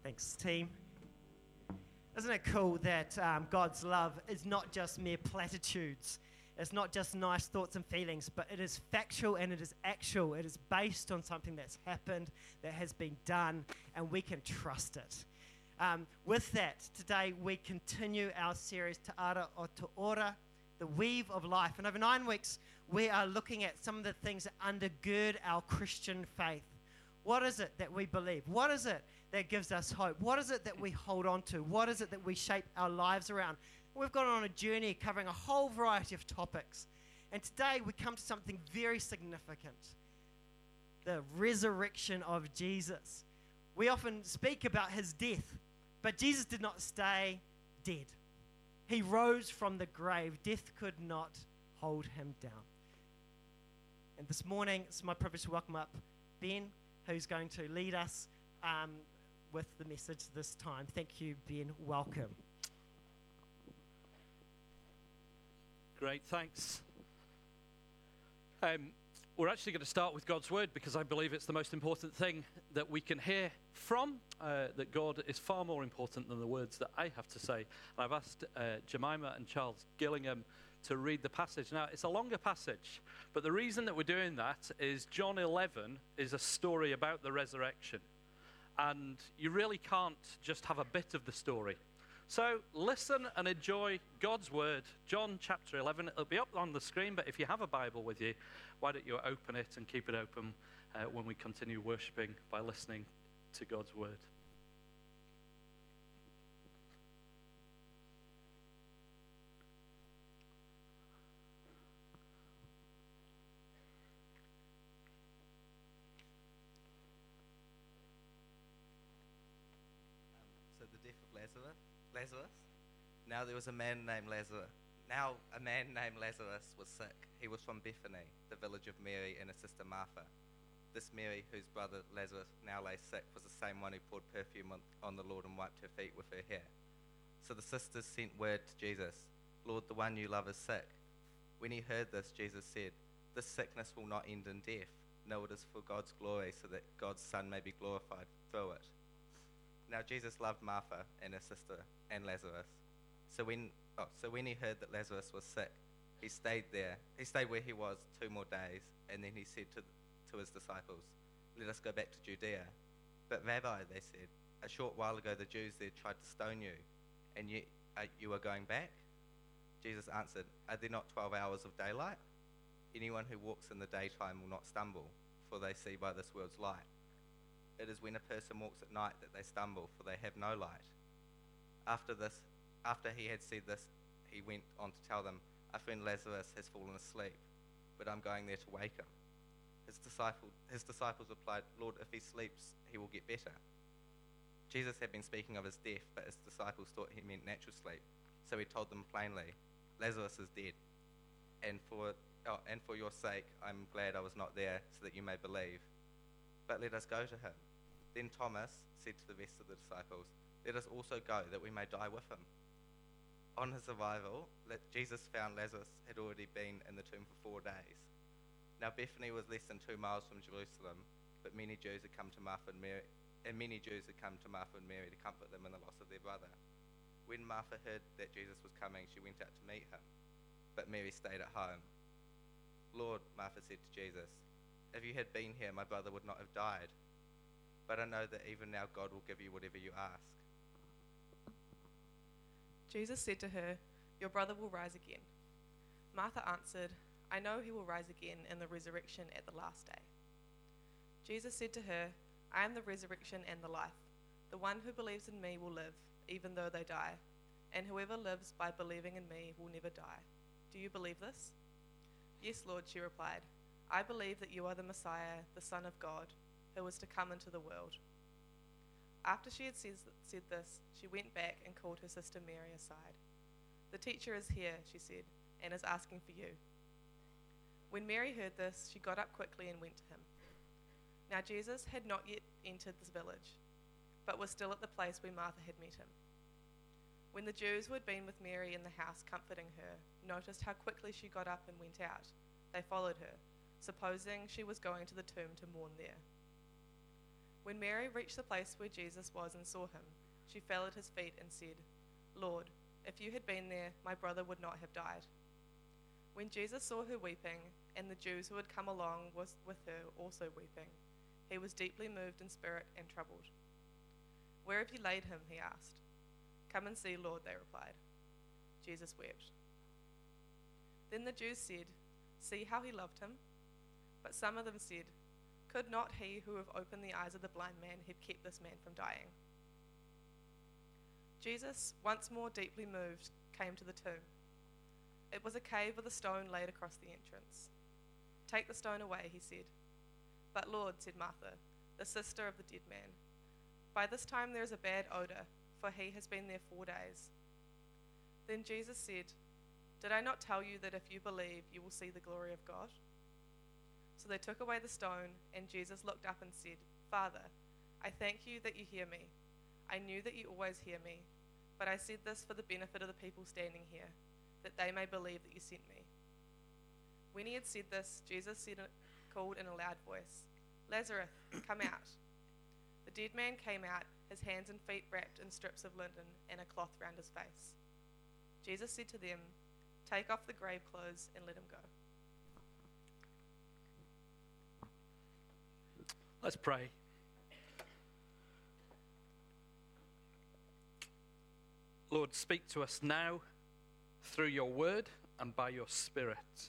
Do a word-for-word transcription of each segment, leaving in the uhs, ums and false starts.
Thanks, team. Isn't it cool that um, God's love is not just mere platitudes? It's not just nice thoughts and feelings, but it is factual and it is actual. It is based on something that's happened, that has been done, and we can trust it. Um, with that, today we continue our series Te Ara o Te Ora, the weave of life. And over nine weeks, we are looking at some of the things that undergird our Christian faith. What is it that we believe? What is it that gives us hope? What is it that we hold on to? What is it that we shape our lives around? We've gone on a journey covering a whole variety of topics. And today we come to something very significant, the resurrection of Jesus. We often speak about his death, but Jesus did not stay dead. He rose from the grave. Death could not hold him down. And this morning, it's my privilege to welcome up Ben, who's going to lead us um, with the message this time. Thank you, Ben. Welcome. Great, thanks. Um, we're actually going to start with God's word because I believe it's the most important thing that we can hear from, uh, that God is far more important than the words that I have to say. And I've asked uh, Jemima and Charles Gillingham to read the passage. Now, it's a longer passage, but the reason that we're doing that is John eleven is a story about the resurrection, and you really can't just have a bit of the story. So listen and enjoy God's word, John chapter eleven. It'll be up on the screen, but if you have a Bible with you, why don't you open it and keep it open uh, when we continue worshiping by listening to God's word. Lazarus. Lazarus. Now there was a man named Lazarus. Now a man named Lazarus was sick. He was from Bethany, the village of Mary and her sister Martha. This Mary, whose brother Lazarus now lay sick, was the same one who poured perfume on, on the Lord and wiped her feet with her hair. So the sisters sent word to Jesus, "Lord, the one you love is sick." When he heard this, Jesus said, "This sickness will not end in death. No, it is for God's glory, so that God's Son may be glorified through it." Now Jesus loved Martha and her sister and Lazarus. So when oh, so when he heard that Lazarus was sick, he stayed there. He stayed where he was two more days, and then he said to to his disciples, "Let us go back to Judea." "But Rabbi," they said, "a short while ago the Jews there tried to stone you, and yet uh, you are going back?" Jesus answered, "Are there not twelve hours of daylight? Anyone who walks in the daytime will not stumble, for they see by this world's light. It is when a person walks at night that they stumble, for they have no light." After this, after he had said this, he went on to tell them, "Our friend Lazarus has fallen asleep, but I'm going there to wake him." His disciple, his disciples replied, "Lord, if he sleeps, he will get better." Jesus had been speaking of his death, but his disciples thought he meant natural sleep. So he told them plainly, "Lazarus is dead, and for oh, and for your sake I'm glad I was not there, so that you may believe. But let us go to him." Then Thomas said to the rest of the disciples, "Let us also go, that we may die with him." On his arrival, Jesus found Lazarus had already been in the tomb for four days. Now Bethany was less than two miles from Jerusalem, but many Jews had come to Martha and Mary, and many Jews had come to Martha and Mary to comfort them in the loss of their brother. When Martha heard that Jesus was coming, she went out to meet him, but Mary stayed at home. "Lord," Martha said to Jesus, "if you had been here, my brother would not have died. But I know that even now God will give you whatever you ask." Jesus said to her, "Your brother will rise again." Martha answered, "I know he will rise again in the resurrection at the last day." Jesus said to her, "I am the resurrection and the life. The one who believes in me will live, even though they die. And whoever lives by believing in me will never die. Do you believe this?" "Yes, Lord," she replied. "I believe that you are the Messiah, the Son of God, who was to come into the world." After she had said this, she went back and called her sister Mary aside. "The teacher is here," she said, "and is asking for you." When Mary heard this, she got up quickly and went to him. Now Jesus had not yet entered this village, but was still at the place where Martha had met him. When the Jews who had been with Mary in the house comforting her noticed how quickly she got up and went out, they followed her, supposing she was going to the tomb to mourn there. When Mary reached the place where Jesus was and saw him, she fell at his feet and said, "Lord, if you had been there, my brother would not have died." When Jesus saw her weeping, and the Jews who had come along was with her also weeping, he was deeply moved in spirit and troubled. "Where have you laid him?" he asked. "Come and see, Lord," they replied. Jesus wept. Then the Jews said, "See how he loved him?" But some of them said, "Could not he who have opened the eyes of the blind man have kept this man from dying?" Jesus, once more deeply moved, came to the tomb. It was a cave with a stone laid across the entrance. "Take the stone away," he said. "But Lord," said Martha, the sister of the dead man, "by this time there is a bad odor, for he has been there four days." Then Jesus said, "Did I not tell you that if you believe, you will see the glory of God?" So they took away the stone, and Jesus looked up and said, "Father, I thank you that you hear me. I knew that you always hear me, but I said this for the benefit of the people standing here, that they may believe that you sent me." When he had said this, Jesus said, called in a loud voice, "Lazarus, come out." The dead man came out, his hands and feet wrapped in strips of linen and a cloth round his face. Jesus said to them, "Take off the grave clothes and let him go." Let's pray. Lord, speak to us now through your word and by your Spirit.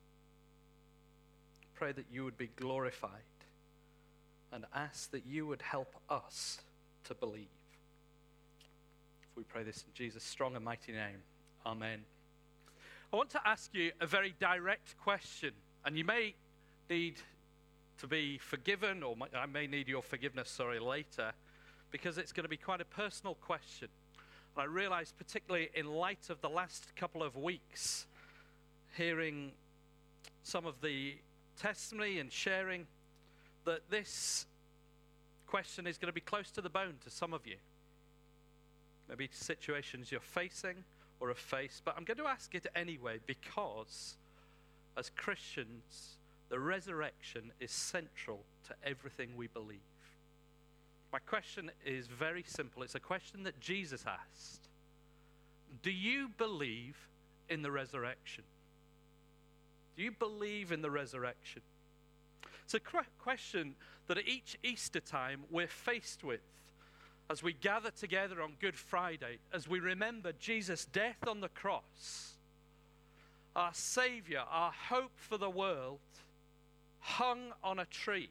Pray that you would be glorified and ask that you would help us to believe. If we pray this in Jesus' strong and mighty name, amen. I want to ask you a very direct question, and you may need to be forgiven, or I may need your forgiveness, sorry, later, because it's going to be quite a personal question. And I realize, particularly in light of the last couple of weeks, hearing some of the testimony and sharing, that this question is going to be close to the bone to some of you. Maybe situations you're facing or have faced, but I'm going to ask it anyway, because as Christians, the resurrection is central to everything we believe. My question is very simple. It's a question that Jesus asked. Do you believe in the resurrection? Do you believe in the resurrection? It's a question that at each Easter time we're faced with as we gather together on Good Friday, as we remember Jesus' death on the cross, our Savior, our hope for the world, hung on a tree,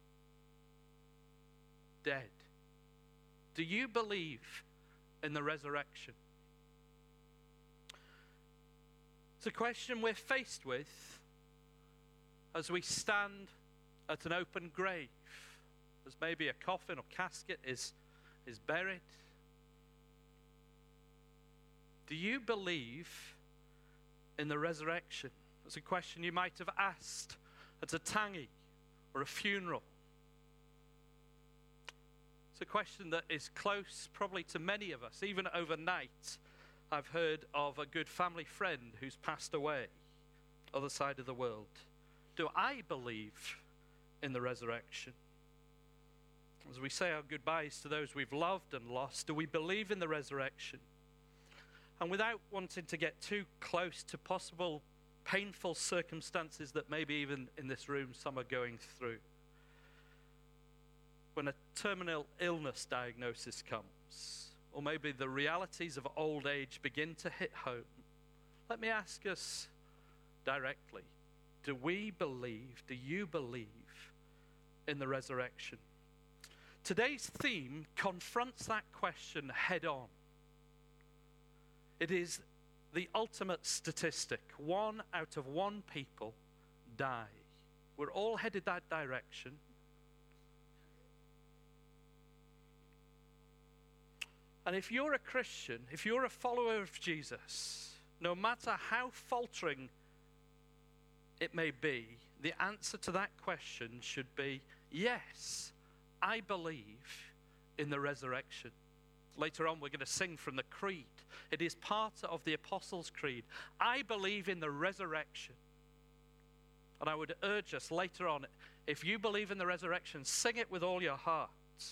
dead. Do you believe in the resurrection? It's a question we're faced with as we stand at an open grave, as maybe a coffin or casket is, is buried. Do you believe in the resurrection? It's a question you might have asked at a tangi or a funeral. It's a question that is close probably to many of us. Even overnight, I've heard of a good family friend who's passed away, other side of the world. Do I believe in the resurrection? As we say our goodbyes to those we've loved and lost, do we believe in the resurrection? And without wanting to get too close to possible painful circumstances that maybe even in this room some are going through, when a terminal illness diagnosis comes, or maybe the realities of old age begin to hit home, let me ask us directly, do we believe, do you believe in the resurrection? Today's theme confronts that question head on. It is the ultimate statistic. One out of one people die. We're all headed that direction. And if you're a Christian, if you're a follower of Jesus, no matter how faltering it may be, the answer to that question should be, yes, I believe in the resurrection. Later on, we're going to sing from the Creed. It is part of the Apostles' Creed. I believe in the resurrection. And I would urge us later on, if you believe in the resurrection, sing it with all your heart.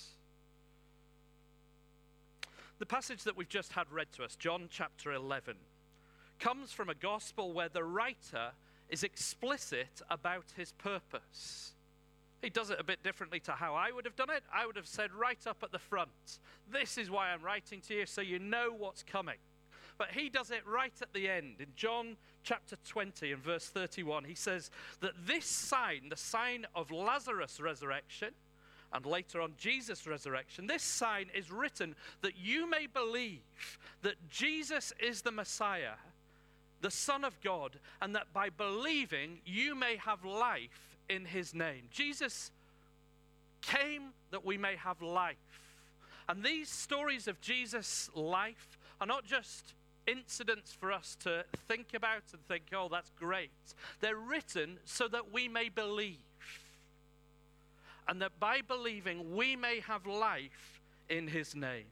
The passage that we've just had read to us, John chapter eleven, comes from a gospel where the writer is explicit about his purpose. He does it a bit differently to how I would have done it. I would have said right up at the front, this is why I'm writing to you, so you know what's coming. But he does it right at the end. In John chapter twenty and verse thirty-one, he says that this sign, the sign of Lazarus' resurrection, and later on Jesus' resurrection, this sign is written that you may believe that Jesus is the Messiah, the Son of God, and that by believing you may have life in his name. Jesus came that we may have life. And these stories of Jesus' life are not just incidents for us to think about and think, oh, that's great. They're written so that we may believe. And that by believing we may have life in his name.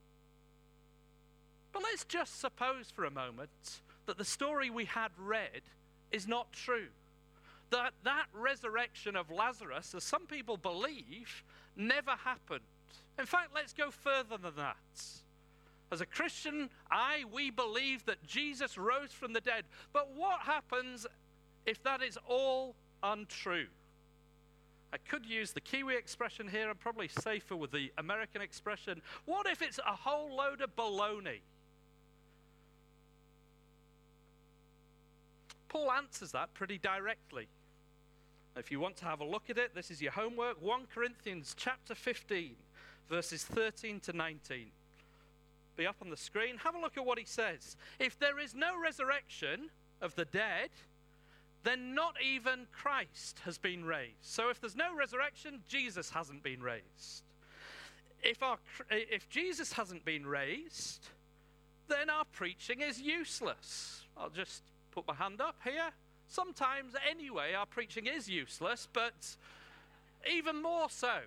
But let's just suppose for a moment that the story we had read is not true. That that resurrection of Lazarus, as some people believe, never happened. In fact, let's go further than that. As a Christian, I, we believe that Jesus rose from the dead. But what happens if that is all untrue? I could use the Kiwi expression here. I'm probably safer with the American expression. What if it's a whole load of baloney? Paul answers that pretty directly. If you want to have a look at it, this is your homework. First Corinthians chapter fifteen, verses thirteen to nineteen. Be up on the screen. Have a look at what he says. If there is no resurrection of the dead, then not even Christ has been raised. So if there's no resurrection, Jesus hasn't been raised. If, our, if Jesus hasn't been raised, then our preaching is useless. I'll just put my hand up here. Sometimes, anyway, our preaching is useless, but even more so.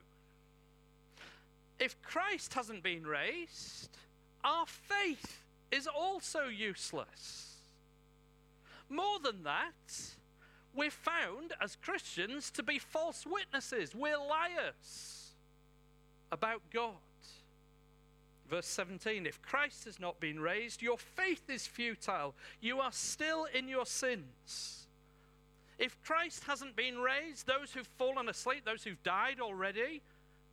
If Christ hasn't been raised, our faith is also useless. More than that, we're found as Christians to be false witnesses. We're liars about God. Verse seventeen, if Christ has not been raised, your faith is futile. You are still in your sins. If Christ hasn't been raised, those who've fallen asleep, those who've died already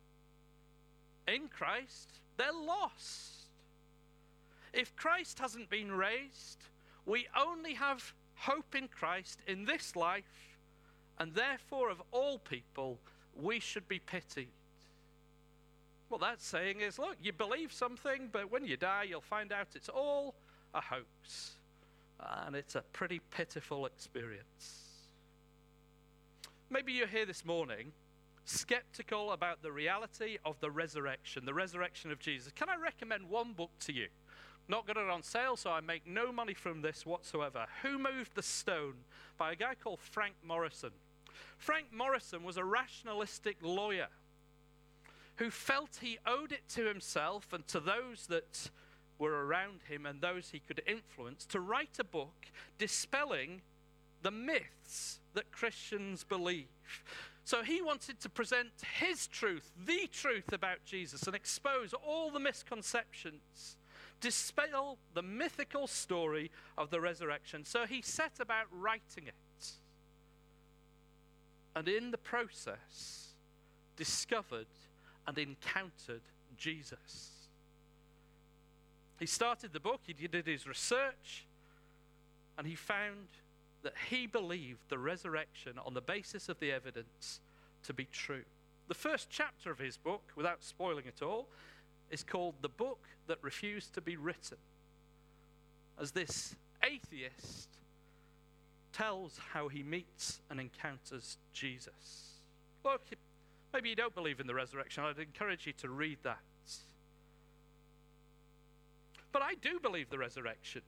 in Christ, they're lost. If Christ hasn't been raised, we only have hope in Christ in this life, and therefore of all people, we should be pitied. What that's saying is, look, you believe something, but when you die, you'll find out it's all a hoax. And it's a pretty pitiful experience. Maybe you're here this morning skeptical about the reality of the resurrection, the resurrection of Jesus. Can I recommend one book to you? Not got it on sale, so I make no money from this whatsoever. Who Moved the Stone by a guy called Frank Morison. Frank Morison was a rationalistic lawyer who felt he owed it to himself and to those that were around him and those he could influence to write a book dispelling the myths that Christians believe. So he wanted to present his truth, the truth about Jesus, and expose all the misconceptions, dispel the mythical story of the resurrection. So he set about writing it. And in the process, discovered and encountered Jesus. He started the book, he did his research, and he found that he believed the resurrection on the basis of the evidence to be true. The first chapter of his book, without spoiling it all, is called The Book That Refused to Be Written, as this atheist tells how he meets and encounters Jesus. Look, maybe you don't believe in the resurrection. I'd encourage you to read that. But I do believe the resurrection.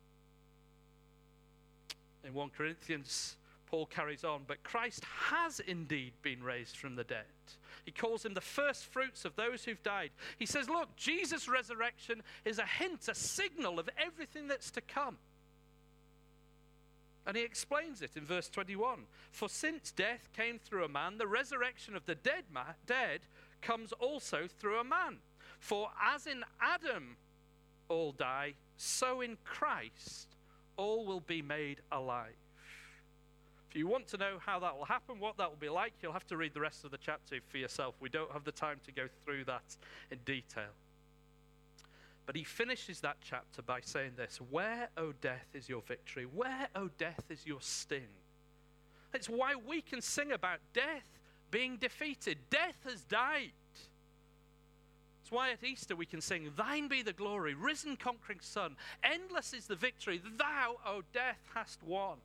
In First Corinthians, Paul carries on, but Christ has indeed been raised from the dead. He calls him the first fruits of those who've died. He says, look, Jesus' resurrection is a hint, a signal of everything that's to come. And he explains it in verse twenty-one. For since death came through a man, the resurrection of the dead, ma- dead comes also through a man. For as in Adam all die, so in Christ all will be made alive. If you want to know how that will happen, what that will be like, you'll have to read the rest of the chapter for yourself. We don't have the time to go through that in detail. But he finishes that chapter by saying this: where, O death, is your victory? Where, O death, is your sting? It's why we can sing about death being defeated. Death has died. It's why at Easter we can sing, thine be the glory, risen conquering Son. Endless is the victory. Thou, O death, hast won.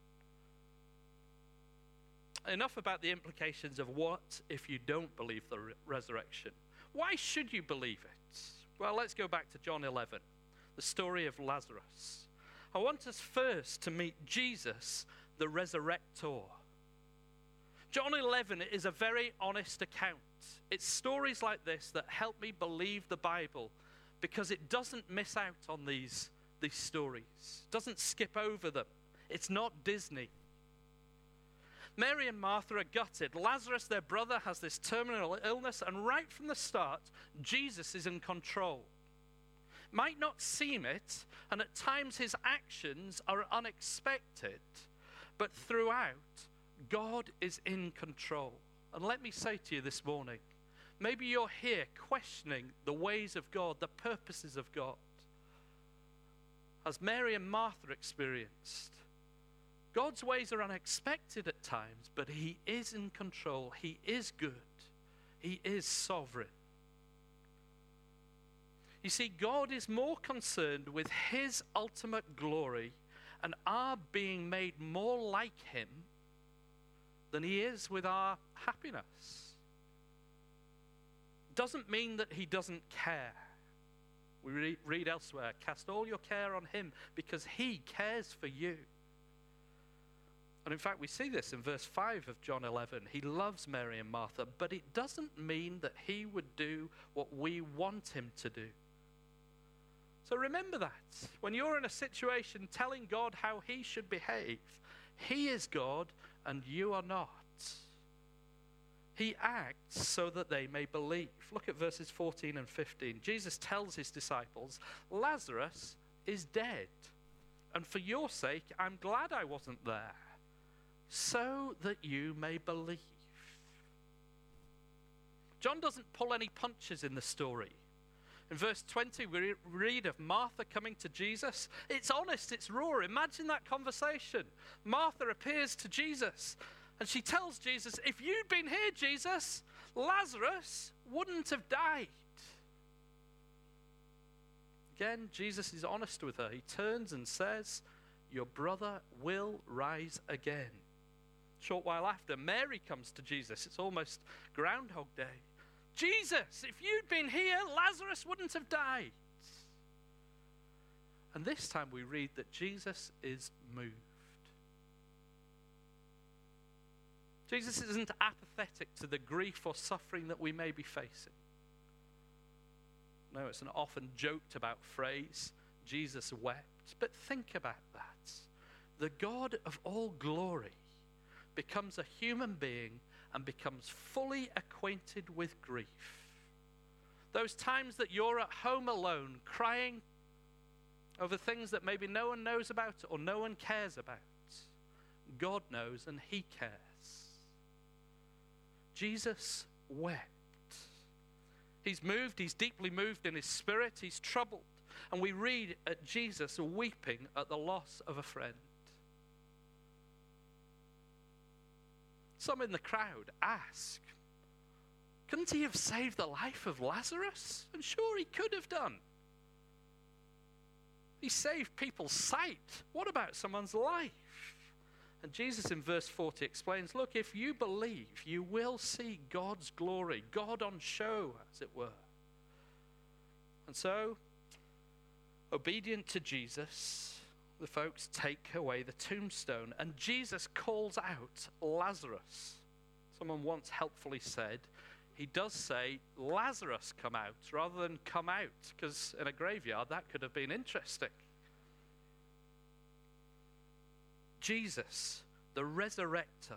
Enough about the implications of what if you don't believe the re- resurrection. Why should you believe it? Well, let's go back to John eleven, the story of Lazarus. I want us first to meet Jesus, the resurrector. John eleven is a very honest account. It's stories like this that help me believe the Bible, because it doesn't miss out on these, these stories. It doesn't skip over them. It's not Disney. Mary and Martha are gutted. Lazarus, their brother, has this terminal illness, and right from the start, Jesus is in control. Might not seem it, and at times his actions are unexpected, but throughout, God is in control. And let me say to you this morning, maybe you're here questioning the ways of God, the purposes of God, as Mary and Martha experienced. God's ways are unexpected at times, but he is in control. He is good. He is sovereign. You see, God is more concerned with his ultimate glory and our being made more like him than he is with our happiness. Doesn't mean that he doesn't care. We re- read elsewhere, cast all your care on him because he cares for you. And in fact, we see this in verse five of John eleven. He loves Mary and Martha, but it doesn't mean that he would do what we want him to do. So remember that. When you're in a situation telling God how he should behave, he is God and you are not. He acts so that they may believe. Look at verses fourteen and fifteen. Jesus tells his disciples, Lazarus is dead, and for your sake I'm glad I wasn't there, so that you may believe. John doesn't pull any punches in the story. In verse twenty, we read of Martha coming to Jesus. It's honest, it's raw. Imagine that conversation. Martha appears to Jesus, and she tells Jesus, if you'd been here, Jesus, Lazarus wouldn't have died. Again, Jesus is honest with her. He turns and says, your brother will rise again. A short while after, Mary comes to Jesus. It's almost Groundhog Day. Jesus, if you'd been here, Lazarus wouldn't have died. And this time we read that Jesus is moved. Jesus isn't apathetic to the grief or suffering that we may be facing. No, it's an often joked about phrase, Jesus wept. But think about that. The God of all glory becomes a human being and becomes fully acquainted with grief. Those times that you're at home alone, crying over things that maybe no one knows about or no one cares about, God knows and he cares. Jesus wept. He's moved, he's deeply moved in his spirit, he's troubled. And we read at Jesus weeping at the loss of a friend. Some in the crowd ask, couldn't he have saved the life of Lazarus? And sure, he could have done. He saved people's sight. What about someone's life? And Jesus in verse forty explains, look, if you believe, you will see God's glory, God on show, as it were. And so, obedient to Jesus, the folks take away the tombstone, and Jesus calls out Lazarus. Someone once helpfully said, he does say, Lazarus come out, rather than come out, because in a graveyard that could have been interesting. Jesus, the resurrector,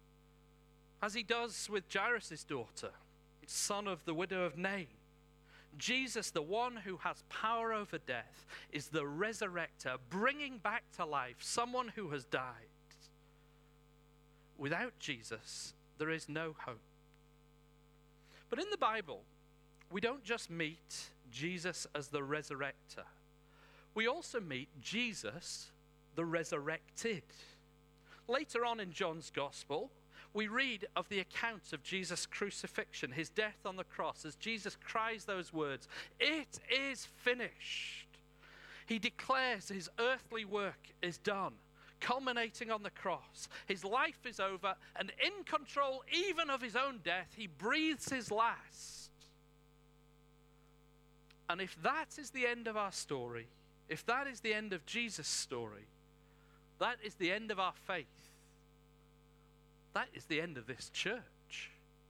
as he does with Jairus' daughter, son of the widow of Nain, Jesus, the one who has power over death, is the resurrector, bringing back to life someone who has died. Without Jesus, there is no hope. But in the Bible, we don't just meet Jesus as the resurrector. We also meet Jesus, the resurrected. Later on in John's Gospel, we read of the account of Jesus' crucifixion, his death on the cross, as Jesus cries those words, "It is finished." He declares his earthly work is done, culminating on the cross. His life is over, and in control even of his own death, he breathes his last. And if that is the end of our story, if that is the end of Jesus' story, that is the end of our faith. That is the end of this church.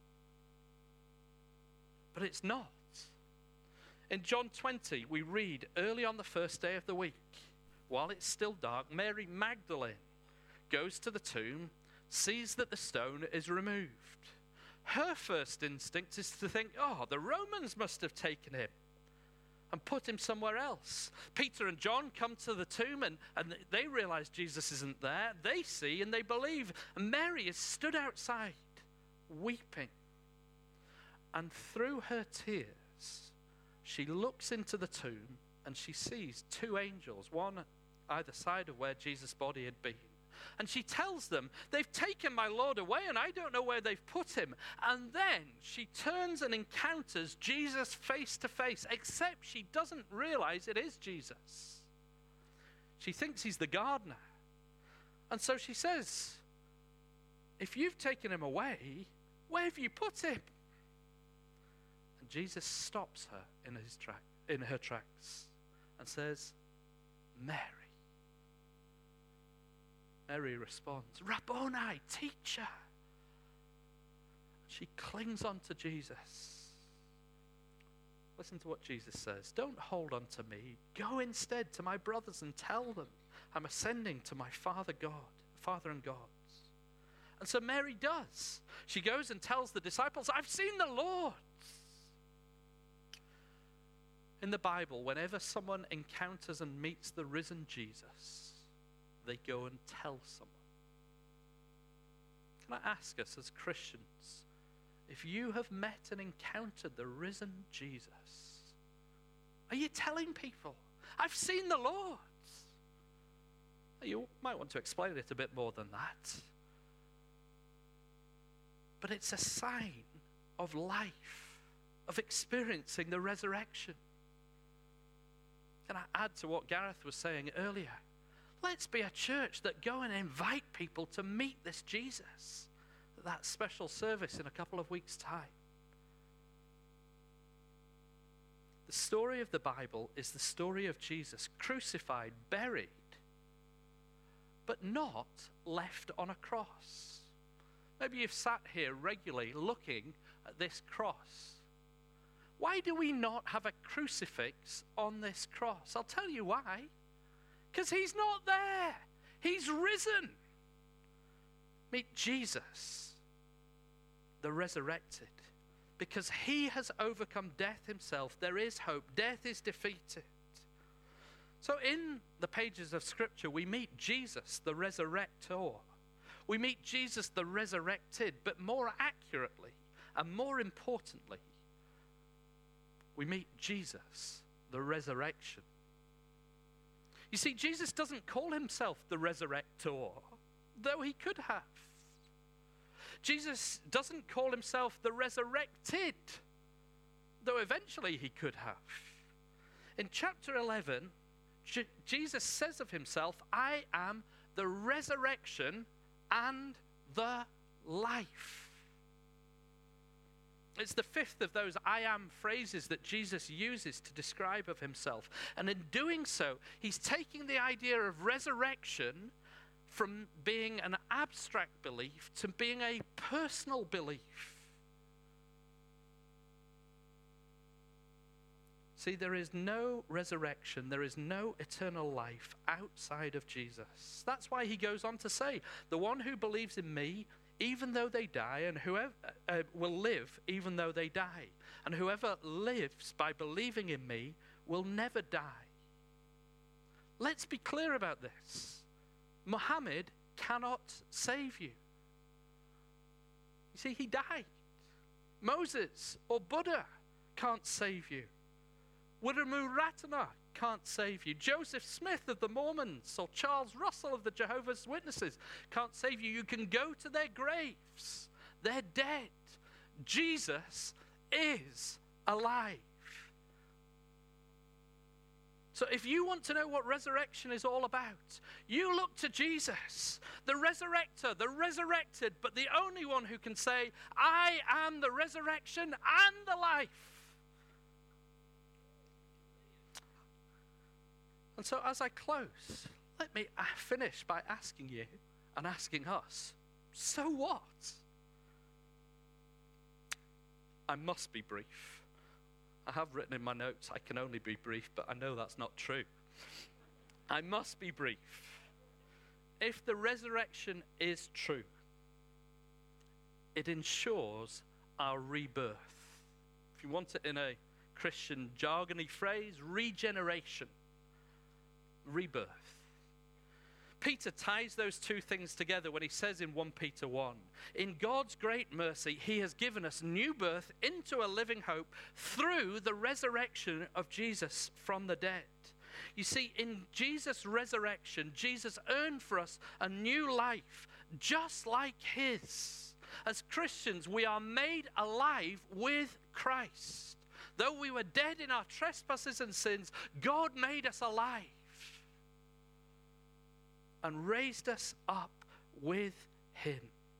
But it's not. In John twenty, we read, early on the first day of the week, while it's still dark, Mary Magdalene goes to the tomb, sees that the stone is removed. Her first instinct is to think, oh, the Romans must have taken him and put him somewhere else. Peter and John come to the tomb and, and they realize Jesus isn't there. They see and they believe. And Mary is stood outside weeping. And through her tears, she looks into the tomb and she sees two angels, one either side of where Jesus' body had been. And she tells them, they've taken my Lord away and I don't know where they've put him. And then she turns and encounters Jesus face to face, except she doesn't realize it is Jesus. She thinks he's the gardener. And so she says, if you've taken him away, where have you put him? And Jesus stops her in his track, in her tracks and says, Mary. Mary responds, Rabboni, teacher. She clings on to Jesus. Listen to what Jesus says. Don't hold on to me. Go instead to my brothers and tell them I'm ascending to my Father God, Father and God. And so Mary does. She goes and tells the disciples, I've seen the Lord. In the Bible, whenever someone encounters and meets the risen Jesus, they go and tell someone. Can I ask us as Christians, if you have met and encountered the risen Jesus, are you telling people, I've seen the Lord? You might want to explain it a bit more than that. But it's a sign of life, of experiencing the resurrection. Can I add to what Gareth was saying earlier? Let's be a church that go and invite people to meet this Jesus at that special service in a couple of weeks' time. The story of the Bible is the story of Jesus crucified, buried, but not left on a cross. Maybe you've sat here regularly looking at this cross. Why do we not have a crucifix on this cross? I'll tell you why. Because he's not there. He's risen. Meet Jesus, the resurrected. Because he has overcome death himself, there is hope. Death is defeated. So in the pages of Scripture, we meet Jesus, the resurrector. We meet Jesus, the resurrected, but more accurately and more importantly, we meet Jesus, the resurrection. You see, Jesus doesn't call himself the resurrector, though he could have. Jesus doesn't call himself the resurrected, though eventually he could have. In chapter eleven, J- Jesus says of himself, I am the resurrection and the life. It's the fifth of those I am phrases that Jesus uses to describe of himself. And in doing so, he's taking the idea of resurrection from being an abstract belief to being a personal belief. See, there is no resurrection, there is no eternal life outside of Jesus. That's why he goes on to say, the one who believes in me, even though they die, and whoever uh, will live even though they die. And whoever lives by believing in me will never die. Let's be clear about this. Muhammad cannot save you. You see, he died. Moses or Buddha can't save you. Widomu Ratana can't save you. Joseph Smith of the Mormons or Charles Russell of the Jehovah's Witnesses can't save you. You can go to their graves. They're dead. Jesus is alive. So if you want to know what resurrection is all about, you look to Jesus, the resurrector, the resurrected, but the only one who can say, I am the resurrection and the life. And so as I close, let me finish by asking you and asking us, so what? I must be brief. I have written in my notes, I can only be brief, but I know that's not true. I must be brief. If the resurrection is true, it ensures our rebirth. If you want it in a Christian jargony phrase, regeneration, rebirth. Peter ties those two things together when he says in First Peter one, in God's great mercy, he has given us new birth into a living hope through the resurrection of Jesus from the dead. You see, in Jesus' resurrection, Jesus earned for us a new life, just like his. As Christians, we are made alive with Christ. Though we were dead in our trespasses and sins, God made us alive and raised us up with him.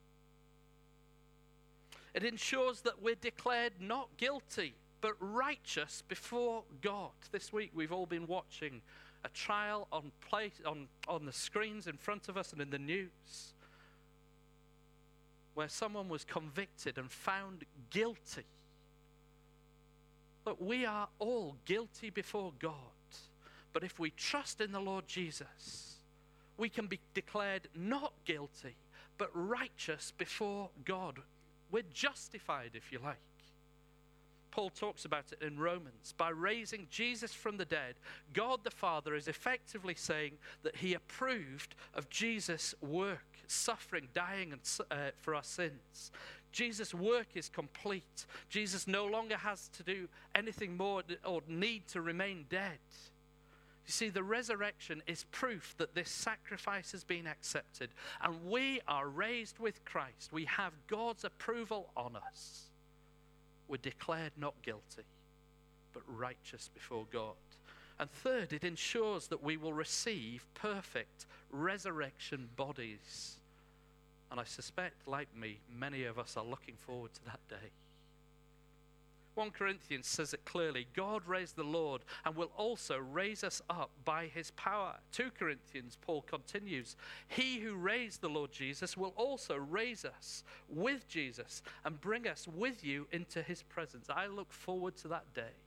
It ensures that we're declared not guilty, but righteous before God. This week we've all been watching a trial on, place, on, on the screens in front of us and in the news, where someone was convicted and found guilty. Look, we are all guilty before God, but if we trust in the Lord Jesus, we can be declared not guilty, but righteous before God. We're justified, if you like. Paul talks about it in Romans. By raising Jesus from the dead, God the Father is effectively saying that he approved of Jesus' work, suffering, dying and, uh, for our sins. Jesus' work is complete. Jesus no longer has to do anything more or need to remain dead. You see, the resurrection is proof that this sacrifice has been accepted, and we are raised with Christ. We have God's approval on us. We're declared not guilty, but righteous before God. And third, it ensures that we will receive perfect resurrection bodies. And I suspect, like me, many of us are looking forward to that day. First Corinthians says it clearly. God raised the Lord and will also raise us up by his power. Second Corinthians, Paul continues, he who raised the Lord Jesus will also raise us with Jesus and bring us with you into his presence. I look forward to that day.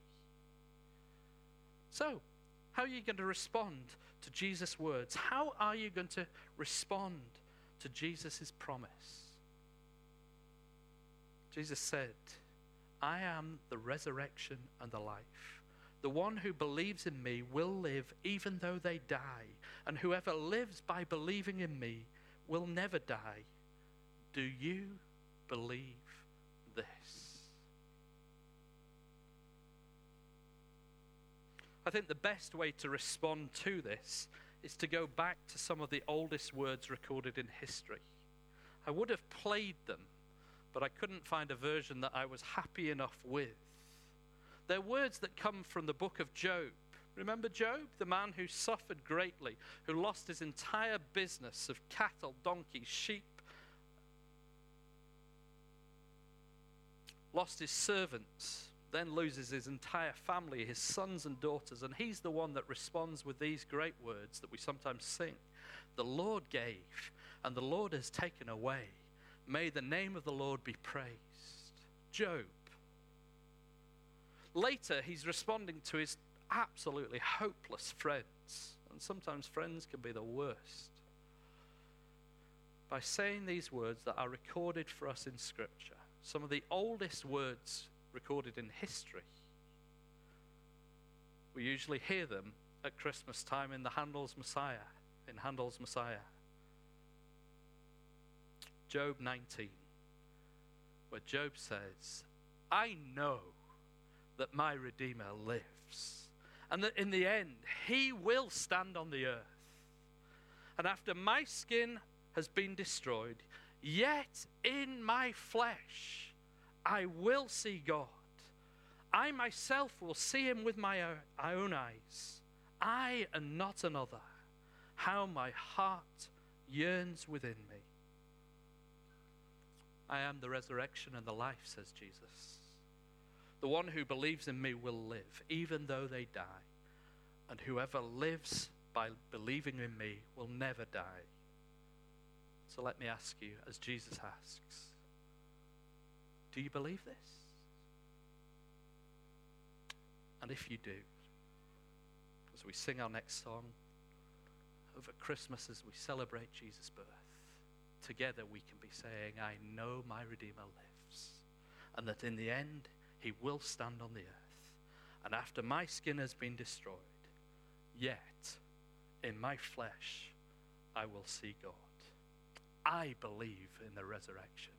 So, how are you going to respond to Jesus' words? How are you going to respond to Jesus' promise? Jesus said, I am the resurrection and the life. The one who believes in me will live even though they die, and whoever lives by believing in me will never die. Do you believe this? I think the best way to respond to this is to go back to some of the oldest words recorded in history. I would have played them, but I couldn't find a version that I was happy enough with. They're words that come from the book of Job. Remember Job, the man who suffered greatly, who lost his entire business of cattle, donkeys, sheep, lost his servants, then loses his entire family, his sons and daughters, and he's the one that responds with these great words that we sometimes sing. The Lord gave, and the Lord has taken away. May the name of the Lord be praised. Job. Later, he's responding to his absolutely hopeless friends. And sometimes friends can be the worst. by saying these words that are recorded for us in Scripture, some of the oldest words recorded in history. We usually hear them at Christmas time in the Handel's Messiah, in Handel's Messiah. Job nineteen, where Job says, I know that my Redeemer lives, and that in the end he will stand on the earth. And after my skin has been destroyed, yet in my flesh I will see God. I myself will see him with my own eyes. I and not another. How my heart yearns within me. I am the resurrection and the life, says Jesus. The one who believes in me will live, even though they die. And whoever lives by believing in me will never die. So let me ask you, as Jesus asks, do you believe this? And if you do, as we sing our next song over Christmas, as we celebrate Jesus' birth, together we can be saying, I know my Redeemer lives, and that in the end he will stand on the earth. And after my skin has been destroyed, yet in my flesh I will see God. I believe in the resurrection.